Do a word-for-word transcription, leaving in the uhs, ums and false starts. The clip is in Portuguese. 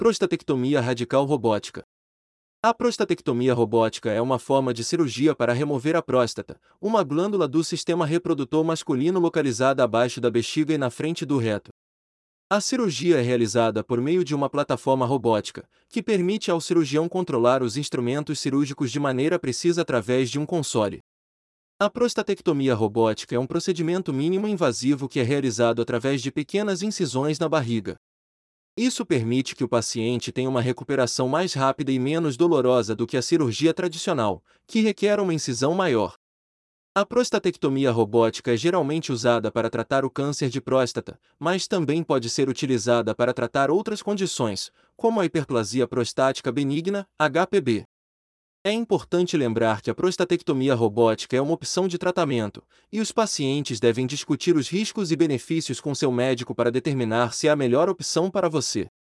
Prostatectomia radical robótica. A prostatectomia robótica é uma forma de cirurgia para remover a próstata, uma glândula do sistema reprodutor masculino localizada abaixo da bexiga e na frente do reto. A cirurgia é realizada por meio de uma plataforma robótica, que permite ao cirurgião controlar os instrumentos cirúrgicos de maneira precisa através de um console. A prostatectomia robótica é um procedimento mínimo invasivo que é realizado através de pequenas incisões na barriga. Isso permite que o paciente tenha uma recuperação mais rápida e menos dolorosa do que a cirurgia tradicional, que requer uma incisão maior. A prostatectomia robótica é geralmente usada para tratar o câncer de próstata, mas também pode ser utilizada para tratar outras condições, como a hiperplasia prostática benigna, H P B. É importante lembrar que a prostatectomia robótica é uma opção de tratamento, e os pacientes devem discutir os riscos e benefícios com seu médico para determinar se é a melhor opção para você.